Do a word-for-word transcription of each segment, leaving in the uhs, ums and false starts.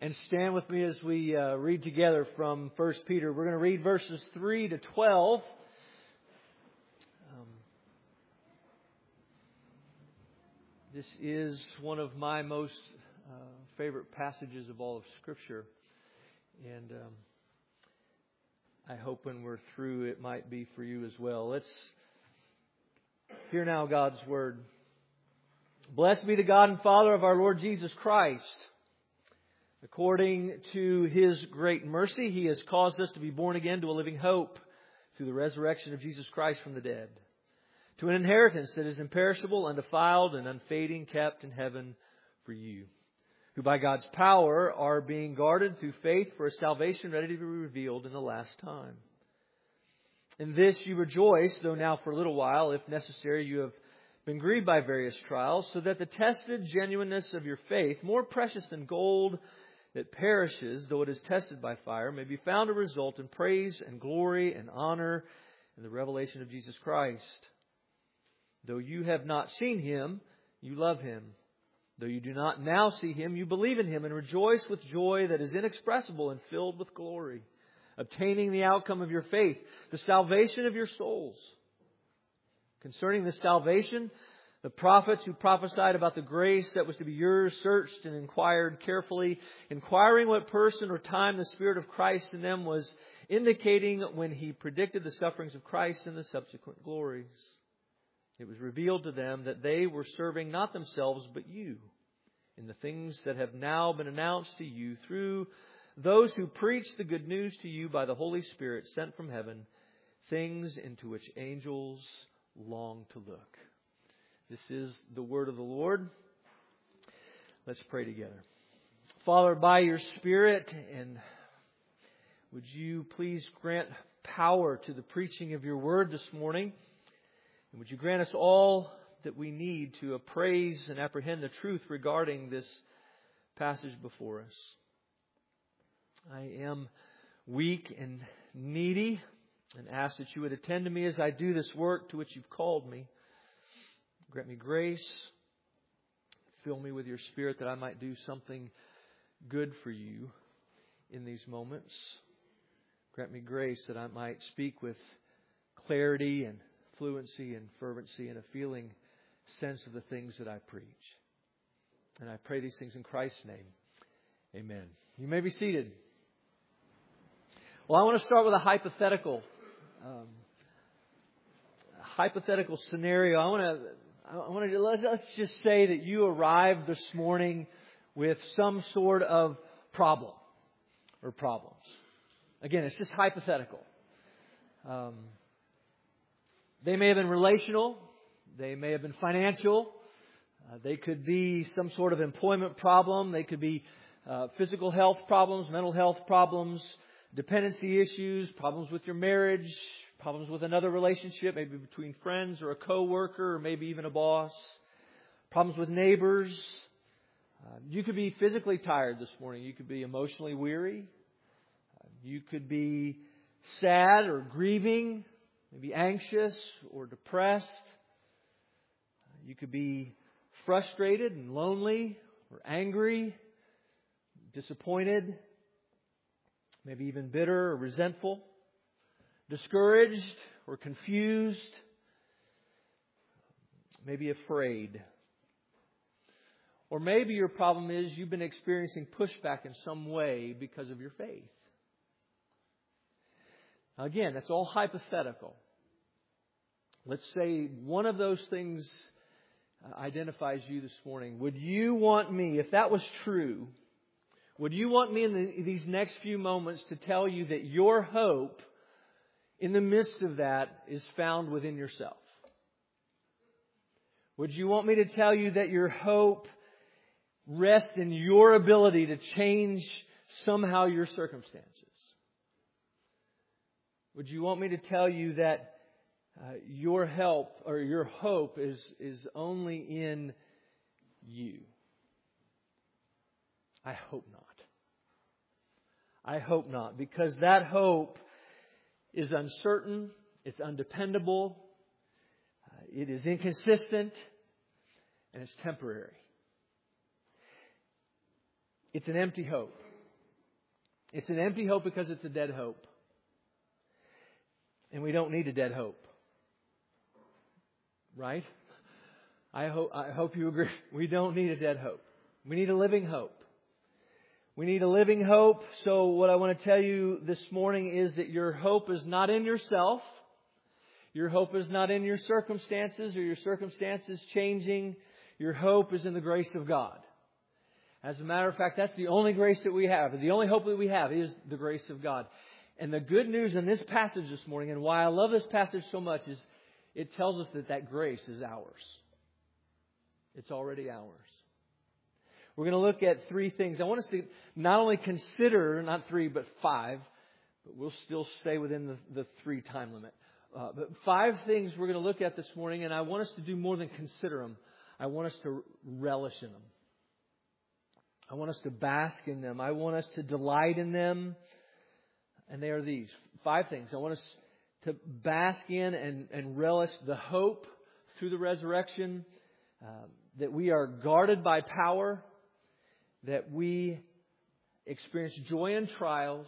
and stand with me as we uh, read together from First Peter. We're going to read verses three to twelve. Um, this is one of my most uh, favorite passages of all of Scripture. And um, I hope when we're through it might be for you as well. Let's hear now God's Word. Blessed be the God and Father of our Lord Jesus Christ. According to His great mercy, He has caused us to be born again to a living hope through the resurrection of Jesus Christ from the dead, to an inheritance that is imperishable, undefiled, and unfading, kept in heaven for you, who by God's power are being guarded through faith for a salvation ready to be revealed in the last time. In this you rejoice, though now for a little while, if necessary, you have been grieved by various trials, so that the tested genuineness of your faith, more precious than gold that perishes, though it is tested by fire, may be found to result in praise and glory and honor in the revelation of Jesus Christ. Though you have not seen Him, you love Him. Though you do not now see Him, you believe in Him and rejoice with joy that is inexpressible and filled with glory, obtaining the outcome of your faith, the salvation of your souls. Concerning this salvation, the prophets who prophesied about the grace that was to be yours searched and inquired carefully, inquiring what person or time the Spirit of Christ in them was indicating when He predicted the sufferings of Christ and the subsequent glories. It was revealed to them that they were serving not themselves but you in the things that have now been announced to you through those who preach the good news to you by the Holy Spirit sent from heaven, things into which angels long to look. This is the word of the Lord. Let's pray together. Father, by your Spirit, and would you please grant power to the preaching of your word this morning? And would you grant us all that we need to appraise and apprehend the truth regarding this passage before us? I am weak and needy, and ask that you would attend to me as I do this work to which you've called me. Grant me grace. Fill me with your Spirit that I might do something good for you in these moments. Grant me grace that I might speak with clarity and fluency and fervency and a feeling sense of the things that I preach. And I pray these things in Christ's name. Amen. You may be seated. Well, I want to start with a hypothetical. Um, a hypothetical scenario. I want to I want to let's, let's just say that you arrived this morning with some sort of problem or problems. Again, it's just hypothetical. Um, they may have been relational. They may have been financial. Uh, they could be some sort of employment problem. They could be uh, physical health problems, mental health problems, dependency issues, problems with your marriage, problems with another relationship, maybe between friends or a coworker or maybe even a boss, problems with neighbors. Uh, you could be physically tired this morning. You could be emotionally weary. Uh, you could be sad or grieving, maybe anxious or depressed. Uh, you could be frustrated and lonely or angry, disappointed, maybe even bitter or resentful, discouraged or confused, maybe afraid. Or maybe your problem is you've been experiencing pushback in some way because of your faith. Now again, that's all hypothetical. Let's say one of those things identifies you this morning. Would you want me, if that was true, would you want me in the, these next few moments to tell you that your hope in the midst of that is found within yourself? Would you want me to tell you that your hope rests in your ability to change somehow your circumstances? Would you want me to tell you that uh, your help or your hope is, is only in you? I hope not. I hope not, because that hope is uncertain, it's undependable, uh, it is inconsistent, and it's temporary. It's an empty hope. It's an empty hope because it's a dead hope. And we don't need a dead hope. Right? I hope, I hope you agree. We don't need a dead hope. We need a living hope. We need a living hope. So what I want to tell you this morning is that your hope is not in yourself. Your hope is not in your circumstances or your circumstances changing. Your hope is in the grace of God. As a matter of fact, that's the only grace that we have. The only hope that we have is the grace of God. And the good news in this passage this morning, and why I love this passage so much, is it tells us that that grace is ours. It's already ours. We're going to look at three things. I want us to not only consider, not three, but five, but we'll still stay within the, the three time limit. Uh, but five things we're going to look at this morning, and I want us to do more than consider them. I want us to relish in them. I want us to bask in them. I want us to delight in them. And they are these. Five things. I want us to bask in and, and relish the hope through the resurrection, uh, that we are guarded by power, that we experience joy in trials,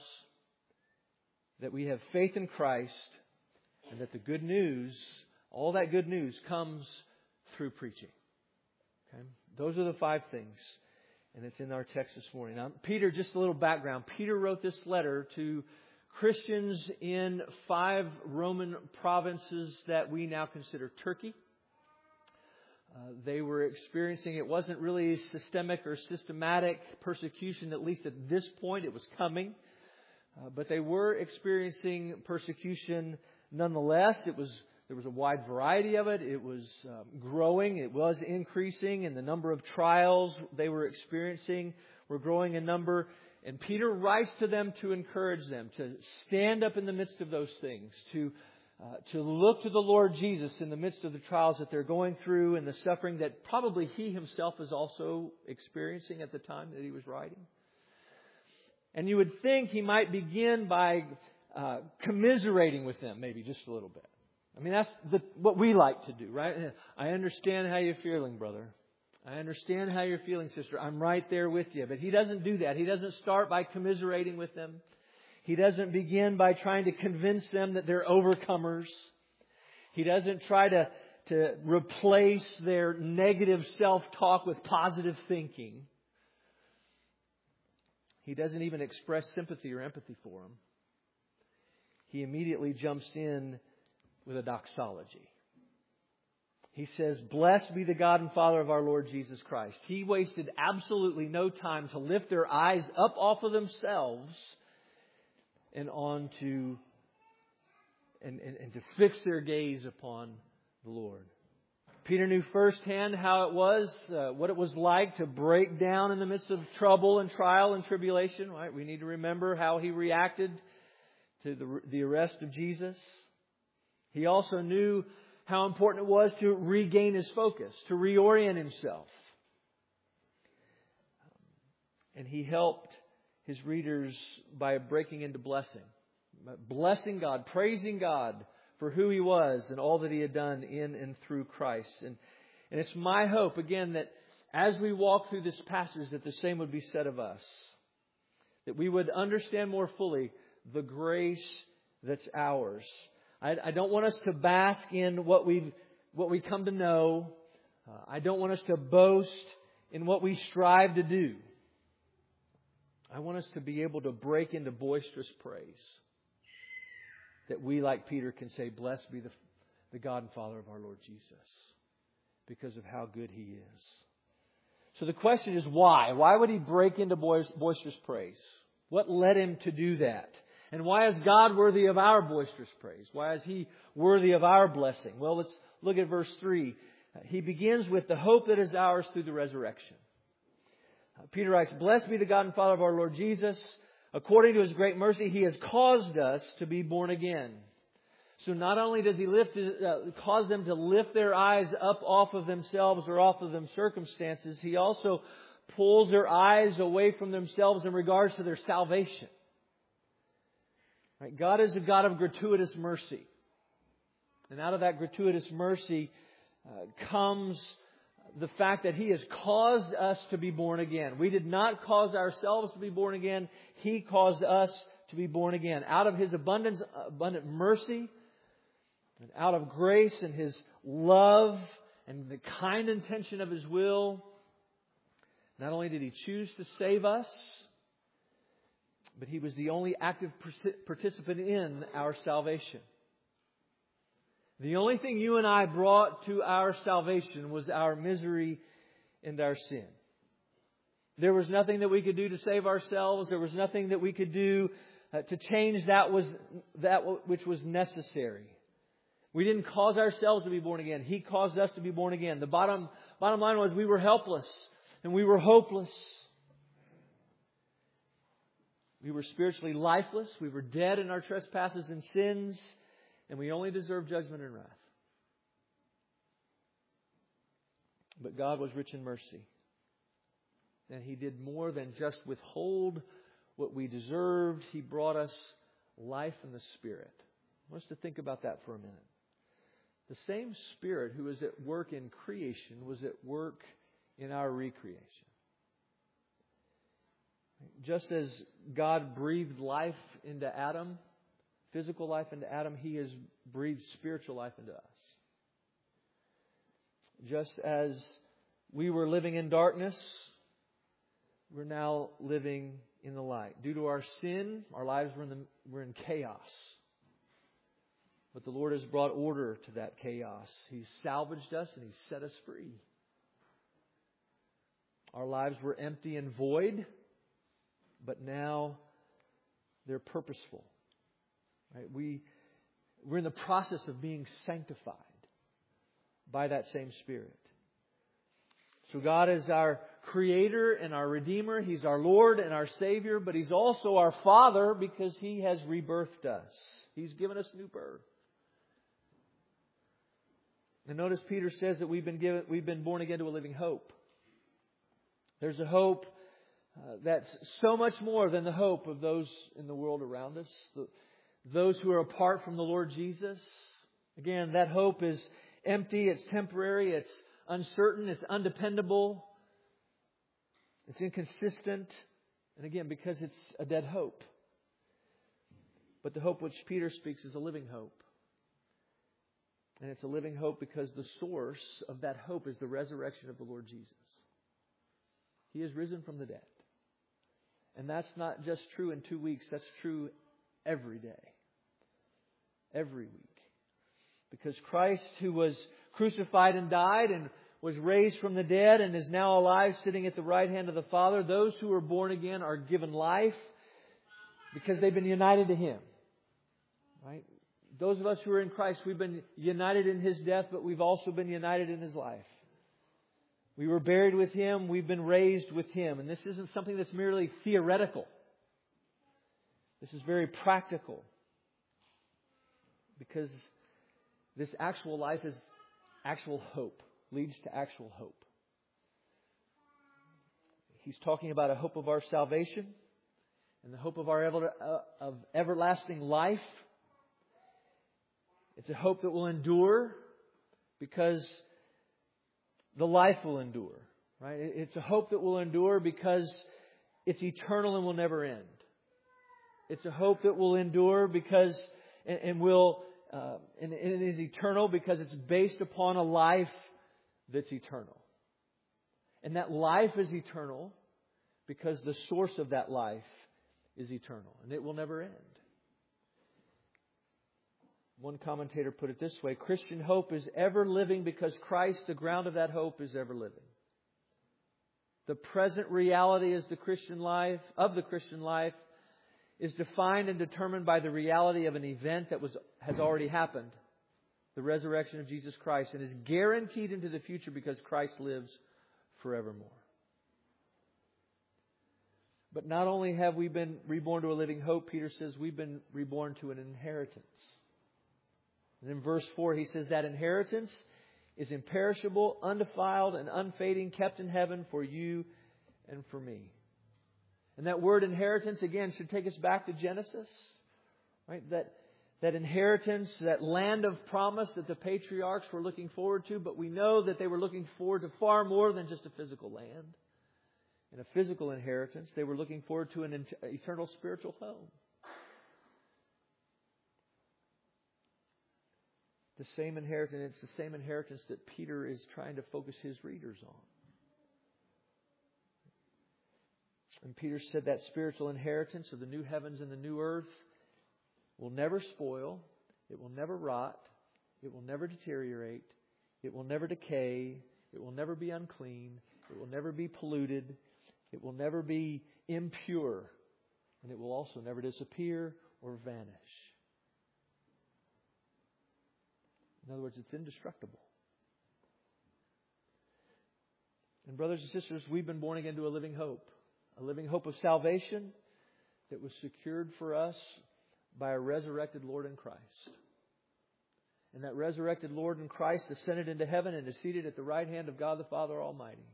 that we have faith in Christ, and that the good news, all that good news comes through preaching. Okay? Those are the five things. And it's in our text this morning. Now, Peter, just a little background. Peter wrote this letter to Christians in five Roman provinces that we now consider Turkey. Uh, they were experiencing, it wasn't really systemic or systematic persecution, at least at this point. It was coming. Uh, but they were experiencing persecution nonetheless. It was There was a wide variety of it. It was um, growing. It was increasing. And the number of trials they were experiencing were growing in number. And Peter writes to them to encourage them to stand up in the midst of those things, to uh, to look to the Lord Jesus in the midst of the trials that they're going through and the suffering that probably he himself is also experiencing at the time that he was writing. And you would think he might begin by uh, commiserating with them, maybe just a little bit. I mean, that's the, what we like to do, right? I understand how you're feeling, brother. I understand how you're feeling, sister. I'm right there with you. But he doesn't do that. He doesn't start by commiserating with them. He doesn't begin by trying to convince them that they're overcomers. He doesn't try to, to replace their negative self-talk with positive thinking. He doesn't even express sympathy or empathy for them. He immediately jumps in with a doxology. He says, "Blessed be the God and Father of our Lord Jesus Christ." He wasted absolutely no time to lift their eyes up off of themselves and on to and, and, and to fix their gaze upon the Lord. Peter knew firsthand how it was, uh, what it was like to break down in the midst of trouble and trial and tribulation. Right? We need to remember how he reacted to the, the arrest of Jesus. He also knew how important it was to regain his focus, to reorient himself. And he helped his readers by breaking into blessing. Blessing God, praising God for who He was and all that He had done in and through Christ. And, and it's my hope, again, that as we walk through this passage, that the same would be said of us. That we would understand more fully the grace that's ours. I, I don't want us to bask in what we what we come to know. Uh, I don't want us to boast in what we strive to do. I want us to be able to break into boisterous praise. That we, like Peter, can say, "Blessed be the, the God and Father of our Lord Jesus," because of how good He is. So the question is, why? Why would He break into boisterous praise? What led Him to do that? And why is God worthy of our boisterous praise? Why is He worthy of our blessing? Well, let's look at verse three. He begins with the hope that is ours through the resurrection. Peter writes, "Blessed be the God and Father of our Lord Jesus. According to His great mercy, He has caused us to be born again." So not only does He lift, uh, cause them to lift their eyes up off of themselves or off of them circumstances, He also pulls their eyes away from themselves in regards to their salvation. Right? God is a God of gratuitous mercy. And out of that gratuitous mercy uh, comes the fact that He has caused us to be born again. We did not cause ourselves to be born again. He caused us to be born again. Out of His abundance, abundant mercy, and out of grace and His love and the kind intention of His will, not only did He choose to save us, but He was the only active participant in our salvation. The only thing you and I brought to our salvation was our misery and our sin. There was nothing that we could do to save ourselves. There was nothing that we could do uh, to change that was that which was necessary. We didn't cause ourselves to be born again. He caused us to be born again. The bottom bottom line was we were helpless and we were hopeless. We were spiritually lifeless. We were dead in our trespasses and sins. And we only deserve judgment and wrath. But God was rich in mercy. And He did more than just withhold what we deserved. He brought us life in the Spirit. I want us to think about that for a minute. The same Spirit who was at work in creation was at work in our recreation. Just as God breathed life into Adam, physical life into Adam, He has breathed spiritual life into us. Just as we were living in darkness, we're now living in the light. Due to our sin, our lives were in, the, were in chaos. But the Lord has brought order to that chaos. He's salvaged us and He's set us free. Our lives were empty and void, but now they're purposeful. Right? We, we're in the process of being sanctified by that same Spirit. So God is our Creator and our Redeemer. He's our Lord and our Savior, but He's also our Father because He has rebirthed us. He's given us new birth. And notice Peter says that we've been given, we've been born again to a living hope. There's a hope uh, that's so much more than the hope of those in the world around us. The, Those who are apart from the Lord Jesus. Again, that hope is empty, it's temporary, it's uncertain, it's undependable, it's inconsistent. And again, because it's a dead hope. But the hope which Peter speaks is a living hope. And it's a living hope because the source of that hope is the resurrection of the Lord Jesus. He is risen from the dead. And that's not just true in two weeks, that's true every day. Every week. Because Christ, who was crucified and died and was raised from the dead and is now alive sitting at the right hand of the Father, those who are born again are given life because they've been united to Him. Right? Those of us who are in Christ, we've been united in His death, but we've also been united in His life. We were buried with Him, we've been raised with Him. And this isn't something that's merely theoretical. This is very practical. Because this actual life is actual hope, leads to actual hope. He's talking about a hope of our salvation and the hope of our ever, uh, of everlasting life. It's a hope that will endure because the life will endure. Right? It's a hope that will endure because it's eternal and will never end. It's a hope that will endure because and, and will uh, and, and it is eternal because it's based upon a life that's eternal. And that life is eternal because the source of that life is eternal. And it will never end. One commentator put it this way: Christian hope is ever living because Christ, the ground of that hope, is ever living. The present reality is the Christian life, of the Christian life, is defined and determined by the reality of an event that was has already happened, the resurrection of Jesus Christ, and is guaranteed into the future because Christ lives forevermore. But not only have we been reborn to a living hope, Peter says we've been reborn to an inheritance. And in verse four he says that inheritance is imperishable, undefiled, and unfading, kept in heaven for you and for me. And that word inheritance, again, should take us back to Genesis. Right? That, that inheritance, that land of promise that the patriarchs were looking forward to, but we know that they were looking forward to far more than just a physical land and a physical inheritance. They were looking forward to an eternal spiritual home. The same inheritance, it's the same inheritance that Peter is trying to focus his readers on. And Peter said that spiritual inheritance of the new heavens and the new earth will never spoil, it will never rot, it will never deteriorate, it will never decay, it will never be unclean, it will never be polluted, it will never be impure, and it will also never disappear or vanish. In other words, it's indestructible. And brothers and sisters, we've been born again to a living hope. A living hope of salvation that was secured for us by a resurrected Lord in Christ. And that resurrected Lord in Christ ascended into heaven and is seated at the right hand of God the Father Almighty.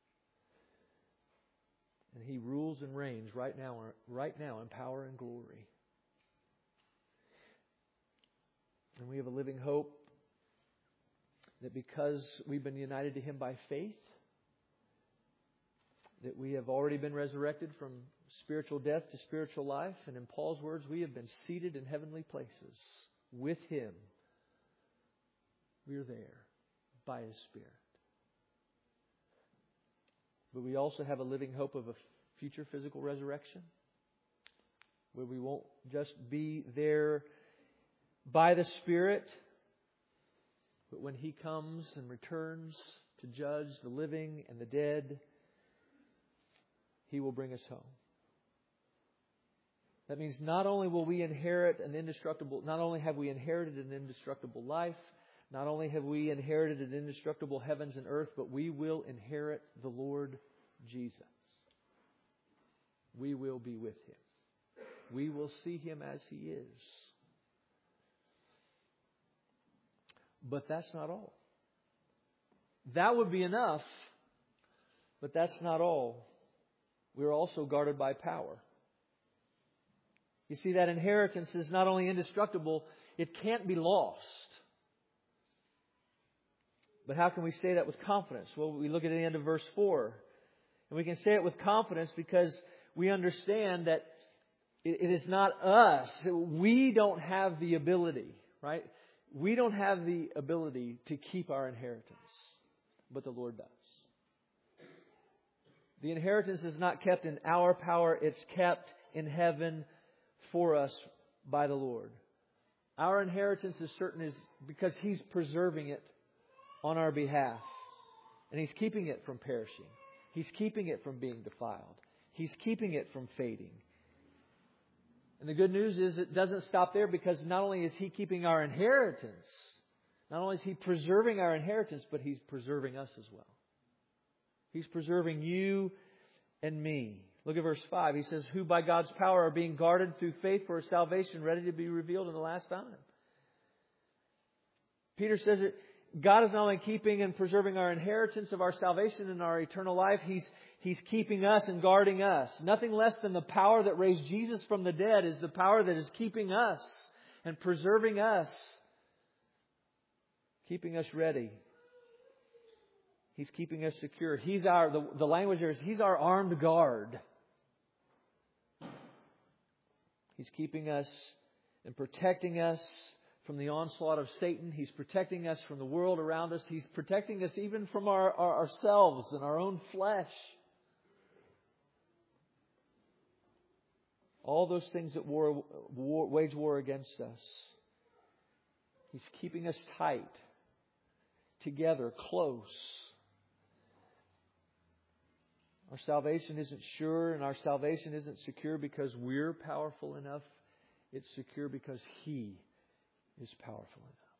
And He rules and reigns right now, right now in power and glory. And we have a living hope that because we've been united to Him by faith, that we have already been resurrected from spiritual death to spiritual life. And in Paul's words, we have been seated in heavenly places with Him. We are there by His Spirit. But we also have a living hope of a future physical resurrection, where we won't just be there by the Spirit, but when He comes and returns to judge the living and the dead, He will bring us home. That means not only will we inherit an indestructible, not only have we inherited an indestructible life, not only have we inherited an indestructible heavens and earth, but we will inherit the Lord Jesus. We will be with Him. We will see Him as He is. But that's not all. That would be enough, but that's not all. We're also guarded by power. You see, that inheritance is not only indestructible, it can't be lost. But how can we say that with confidence? Well, we look at the end of verse four. And we can say it with confidence because we understand that it is not us. We don't have the ability, right? We don't have the ability to keep our inheritance, but the Lord does. The inheritance is not kept in our power. It's kept in heaven for us by the Lord. Our inheritance is certain is because He's preserving it on our behalf. And He's keeping it from perishing. He's keeping it from being defiled. He's keeping it from fading. And the good news is it doesn't stop there, because not only is He keeping our inheritance, not only is He preserving our inheritance, but He's preserving us as well. He's preserving you and me. Look at verse five. He says, who by God's power are being guarded through faith for a salvation ready to be revealed in the last time. Peter says that God is not only keeping and preserving our inheritance of our salvation and our eternal life, He's, He's keeping us and guarding us. Nothing less than the power that raised Jesus from the dead is the power that is keeping us and preserving us, keeping us ready. He's keeping us secure. He's our, the, the language there is, He's our armed guard. He's keeping us and protecting us from the onslaught of Satan. He's protecting us from the world around us. He's protecting us even from our, our ourselves and our own flesh. All those things that war, war, wage war against us. He's keeping us tight, together, close. Our salvation isn't sure, and our salvation isn't secure because we're powerful enough. It's secure because He is powerful enough.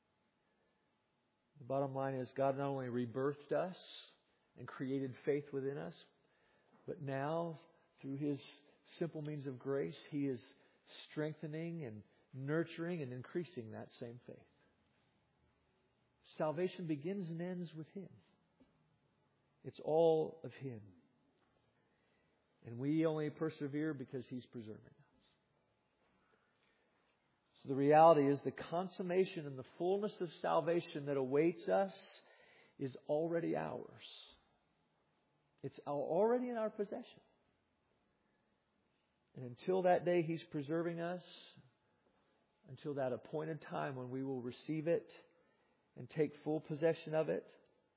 The bottom line is God not only rebirthed us and created faith within us, but now through His simple means of grace, He is strengthening and nurturing and increasing that same faith. Salvation begins and ends with Him. It's all of Him. And we only persevere because He's preserving us. So the reality is the consummation and the fullness of salvation that awaits us is already ours. It's already in our possession. And until that day He's preserving us, until that appointed time when we will receive it and take full possession of it,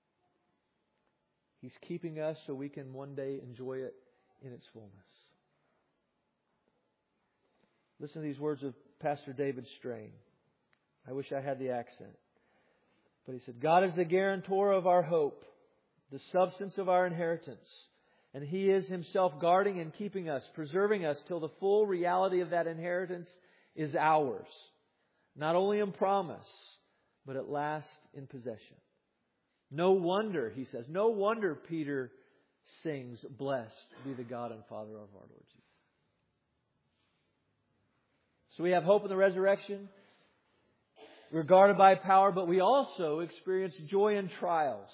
He's keeping us so we can one day enjoy it in its fullness. Listen to these words of Pastor David Strain. I wish I had the accent. But he said, God is the guarantor of our hope, the substance of our inheritance. And He is Himself guarding and keeping us, preserving us till the full reality of that inheritance is ours. Not only in promise, but at last in possession. No wonder, he says, no wonder Peter sings, blessed be the God and Father of our Lord Jesus. So we have hope in the resurrection. We're guarded by power, but we also experience joy in trials.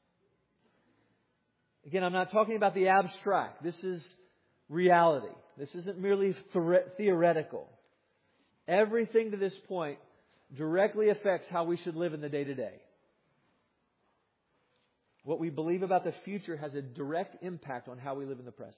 Again, I'm not talking about the abstract. This is reality. This isn't merely theoretical. Everything to this point directly affects how we should live in the day-to-day. What we believe about the future has a direct impact on how we live in the present.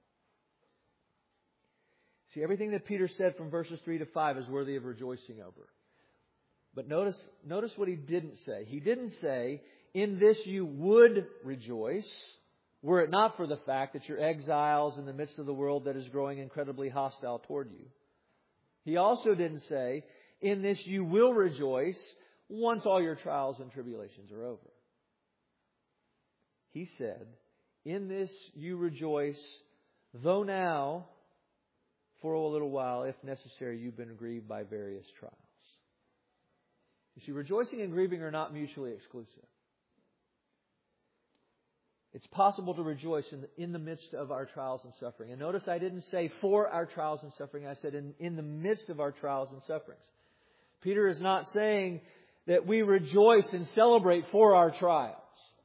See, everything that Peter said from verses three to five is worthy of rejoicing over. But notice, notice what he didn't say. He didn't say, in this you would rejoice, were it not for the fact that you're exiles in the midst of the world that is growing incredibly hostile toward you. He also didn't say, in this you will rejoice once all your trials and tribulations are over. He said, in this you rejoice, though now, for a little while, if necessary, you've been grieved by various trials. You see, rejoicing and grieving are not mutually exclusive. It's possible to rejoice in the, in the midst of our trials and suffering. And notice I didn't say for our trials and suffering. I said in, in the midst of our trials and sufferings. Peter is not saying that we rejoice and celebrate for our trials.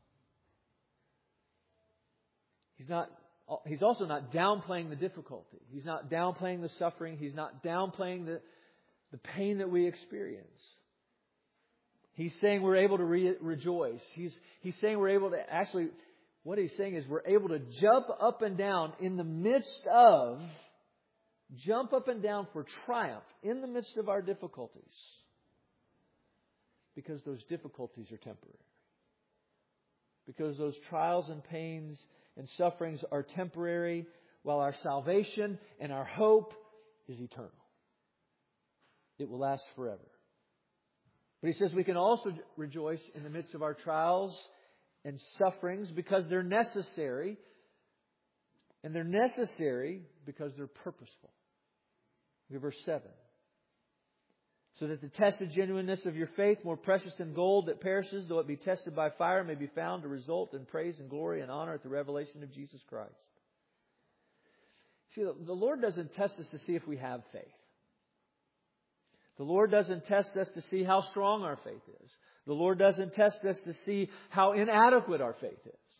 He's not. He's also not downplaying the difficulty. He's not downplaying the suffering. He's not downplaying the, the pain that we experience. He's saying we're able to re- rejoice. He's, he's saying we're able to actually, what he's saying is we're able to jump up and down in the midst of, jump up and down for triumph in the midst of our difficulties. Because those difficulties are temporary. Because those trials and pains and sufferings are temporary, while our salvation and our hope is eternal. It will last forever. But he says we can also rejoice in the midst of our trials and sufferings because they're necessary. And they're necessary because they're purposeful. Look at verse seven. So that the tested genuineness of your faith, more precious than gold that perishes, though it be tested by fire, may be found to result in praise and glory and honor at the revelation of Jesus Christ. See, the Lord doesn't test us to see if we have faith. The Lord doesn't test us to see how strong our faith is. The Lord doesn't test us to see how inadequate our faith is.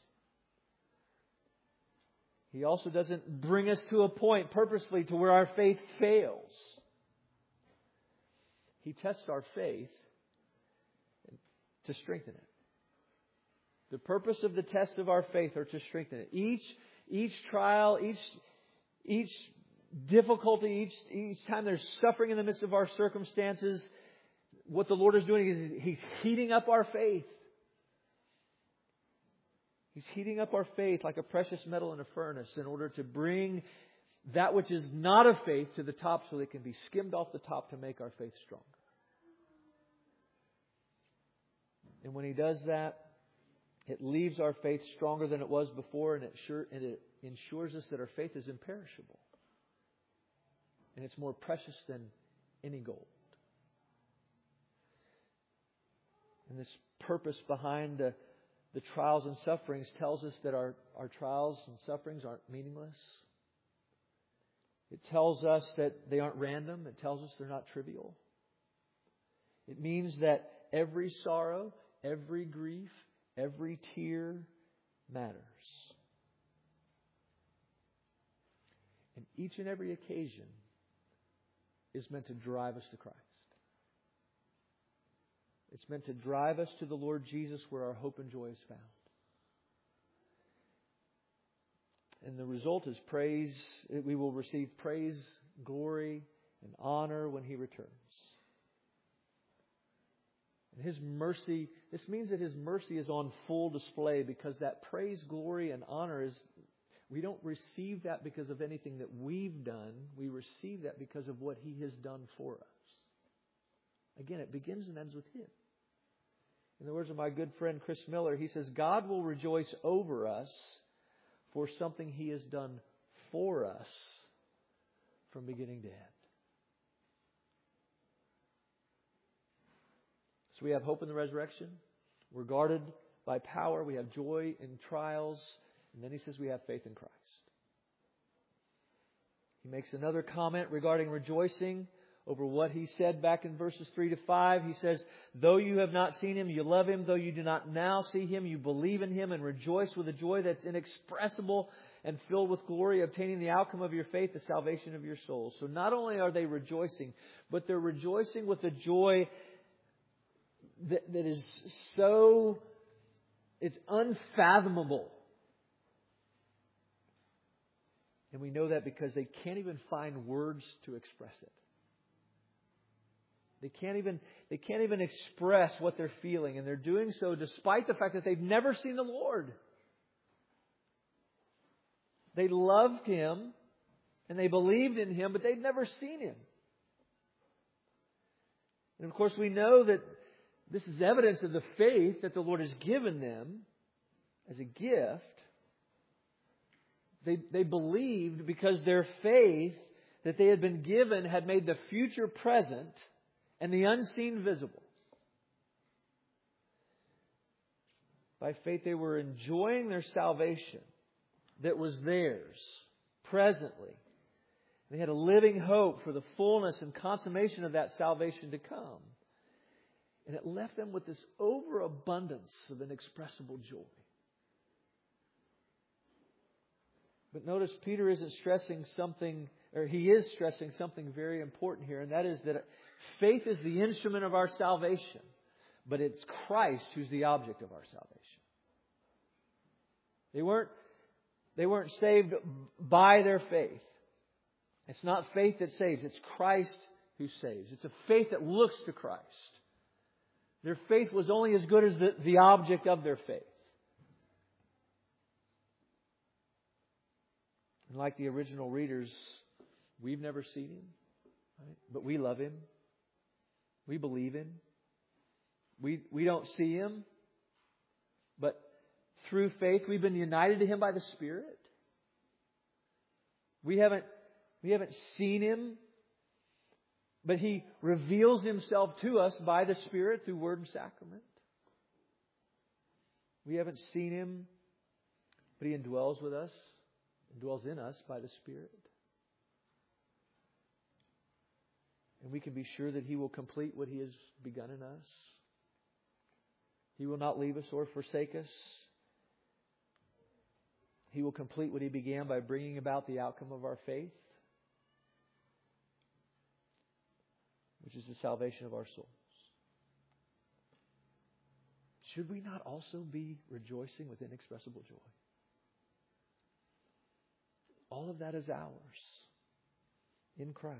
He also doesn't bring us to a point purposefully to where our faith fails. He tests our faith to strengthen it. The purpose of the test of our faith are to strengthen it. Each, each trial, each, each difficulty, each, each time there's suffering in the midst of our circumstances, what the Lord is doing is He's heating up our faith. He's heating up our faith like a precious metal in a furnace in order to bring that which is not of faith to the top so that it can be skimmed off the top to make our faith stronger. And when He does that, it leaves our faith stronger than it was before, and it, sure, and it ensures us that our faith is imperishable. And it's more precious than any gold. And this purpose behind the, the trials and sufferings tells us that our, our trials and sufferings aren't meaningless. It tells us that they aren't random. It tells us they're not trivial. It means that every sorrow, every grief, every tear matters. And each and every occasion is meant to drive us to Christ. It's meant to drive us to the Lord Jesus where our hope and joy is found. And the result is praise. We will receive praise, glory, and honor when He returns. And His mercy, this means that His mercy is on full display, because that praise, glory, and honor is, we don't receive that because of anything that we've done. We receive that because of what He has done for us. Again, it begins and ends with Him. In the words of my good friend Chris Miller, he says, God will rejoice over us for something He has done for us from beginning to end. So we have hope in the resurrection. We're guarded by power. We have joy in trials. And then he says we have faith in Christ. He makes another comment regarding rejoicing over what he said back in verses three to five. He says, though you have not seen Him, you love Him. Though you do not now see Him, you believe in Him and rejoice with a joy that's inexpressible and filled with glory, obtaining the outcome of your faith, the salvation of your souls. So not only are they rejoicing, but they're rejoicing with a joy that, that is so, it's unfathomable. And we know that because they can't even find words to express it. They can't even, they can't even express what they're feeling. And they're doing so despite the fact that they've never seen the Lord. They loved Him and they believed in Him, but they'd never seen Him. And of course we know that this is evidence of the faith that the Lord has given them as a gift. They, they believed because their faith that they had been given had made the future present and the unseen visible. By faith they were enjoying their salvation that was theirs presently. They had a living hope for the fullness and consummation of that salvation to come. And it left them with this overabundance of inexpressible joy. But notice Peter isn't stressing something, or he is stressing something very important here, and that is that faith is the instrument of our salvation, but it's Christ who's the object of our salvation. They weren't, they weren't saved by their faith. It's not faith that saves, it's Christ who saves. It's a faith that looks to Christ. Their faith was only as good as the, the object of their faith. And like the original readers, we've never seen Him, right? But we love Him. We believe Him. We, we don't see Him, but through faith we've been united to Him by the Spirit. We haven't, we haven't seen Him, but He reveals Himself to us by the Spirit through Word and Sacrament. We haven't seen Him, but He indwells with us, indwells in us by the Spirit. And we can be sure that He will complete what He has begun in us. He will not leave us or forsake us. He will complete what He began by bringing about the outcome of our faith, which is the salvation of our souls. Should we not also be rejoicing with inexpressible joy? All of that is ours in Christ.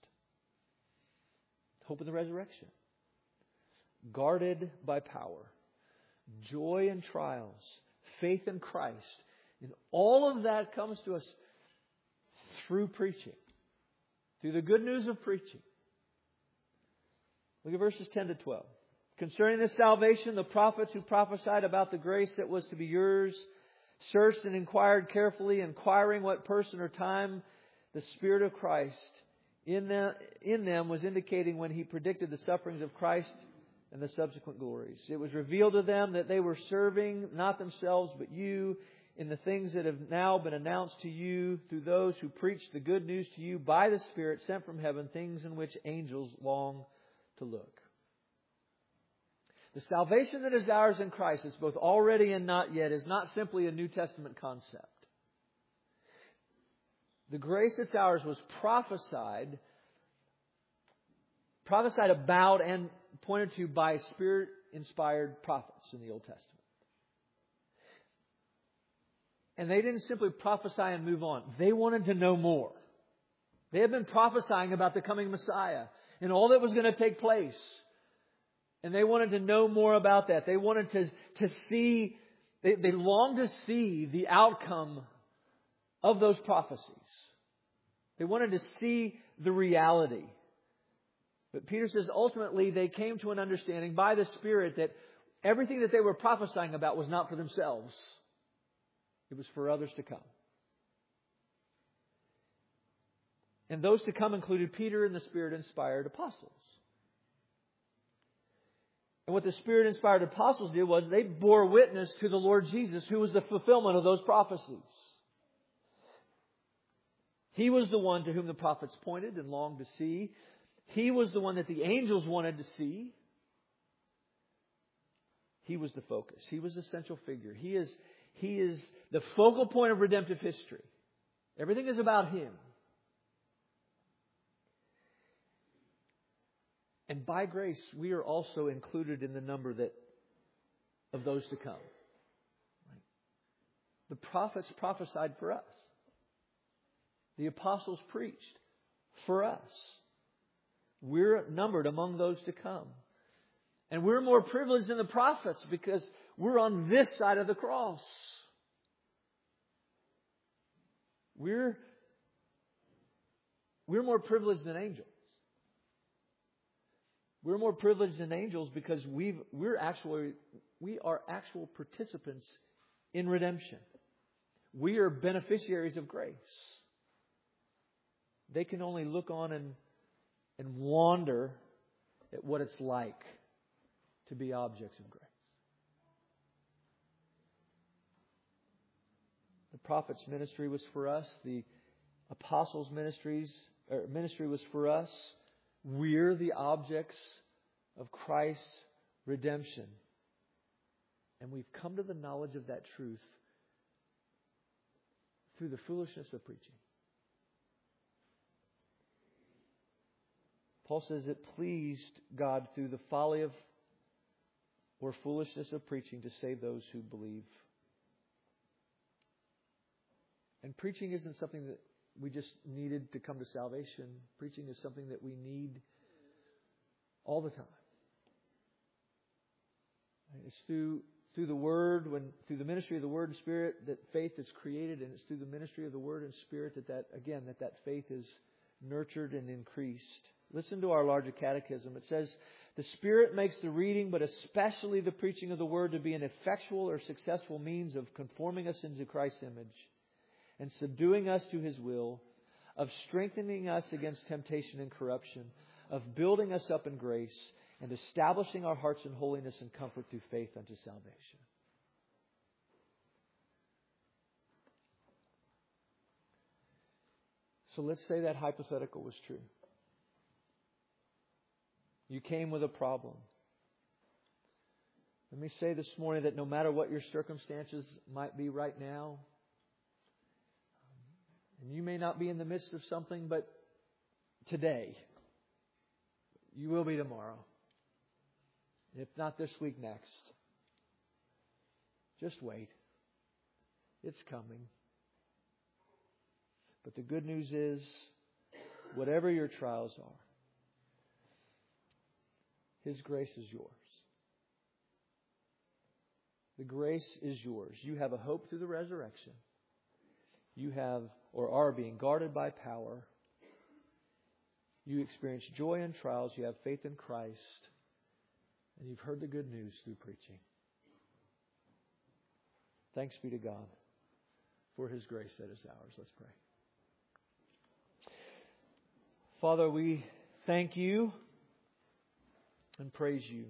Hope in the resurrection. Guarded by power. Joy in trials. Faith in Christ. And all of that comes to us through preaching. Through the good news of preaching. Look at verses ten to twelve. Concerning this salvation, the prophets who prophesied about the grace that was to be yours searched and inquired carefully, inquiring what person or time the Spirit of Christ in them, in them was indicating when He predicted the sufferings of Christ and the subsequent glories. It was revealed to them that they were serving not themselves but you in the things that have now been announced to you through those who preach the good news to you by the Spirit sent from heaven, things in which angels long to look. The salvation that is ours in Christ is both already and not yet, is not simply a New Testament concept. The grace that's ours was prophesied, prophesied about and pointed to by Spirit-inspired prophets in the Old Testament. And they didn't simply prophesy and move on. They wanted to know more. They had been prophesying about the coming Messiah and all that was going to take place. And they wanted to know more about that. They wanted to, to see, they, they longed to see the outcome of those prophecies. They wanted to see the reality. But Peter says ultimately they came to an understanding by the Spirit that everything that they were prophesying about was not for themselves. It was for others to come. And those to come included Peter and the Spirit-inspired apostles. And what the Spirit-inspired apostles did was they bore witness to the Lord Jesus, who was the fulfillment of those prophecies. He was the one to whom the prophets pointed and longed to see. He was the one that the angels wanted to see. He was the focus. He was the central figure. He is, he is the focal point of redemptive history. Everything is about Him. And by grace, we are also included in the number that of those to come. Right? The prophets prophesied for us. The apostles preached for us. We're numbered among those to come. And we're more privileged than the prophets because we're on this side of the cross. We're, we're more privileged than angels. We're more privileged than angels because we've, we're actually, we are actual participants in redemption. We are beneficiaries of grace. They can only look on and, and wonder at what it's like to be objects of grace. The prophet's ministry was for us. The apostles' ministries or ministry was for us. We're the objects of Christ's redemption. And we've come to the knowledge of that truth through the foolishness of preaching. Paul says it pleased God through the folly of or foolishness of preaching to save those who believe. And preaching isn't something that we just needed to come to salvation. Preaching is something that we need all the time. It's through through the Word, when through the ministry of the Word and Spirit, that faith is created, and it's through the ministry of the Word and Spirit that that again that that faith is nurtured and increased. Listen to our larger catechism. It says, the Spirit makes the reading, but especially the preaching of the Word, to be an effectual or successful means of conforming us into Christ's image and subduing us to His will, of strengthening us against temptation and corruption, of building us up in grace, and establishing our hearts in holiness and comfort through faith unto salvation. So let's say that hypothetical was true. You came with a problem. Let me say this morning that no matter what your circumstances might be right now, and you may not be in the midst of something, but today, you will be tomorrow. If not this week, next. Just wait. It's coming. But the good news is, whatever your trials are, His grace is yours. The grace is yours. You have a hope through the resurrection. You have or are being guarded by power. You experience joy in trials. You have faith in Christ. And you've heard the good news through preaching. Thanks be to God for His grace that is ours. Let's pray. Father, we thank You and praise You.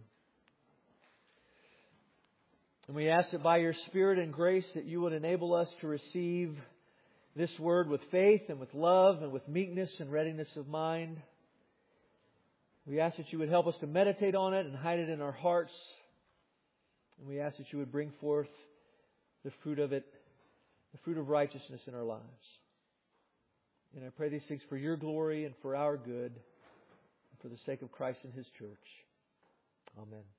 And we ask that by Your Spirit and grace that You would enable us to receive this Word with faith and with love and with meekness and readiness of mind. We ask that You would help us to meditate on it and hide it in our hearts. And we ask that You would bring forth the fruit of it, the fruit of righteousness in our lives. And I pray these things for Your glory and for our good, and for the sake of Christ and His church. Amen.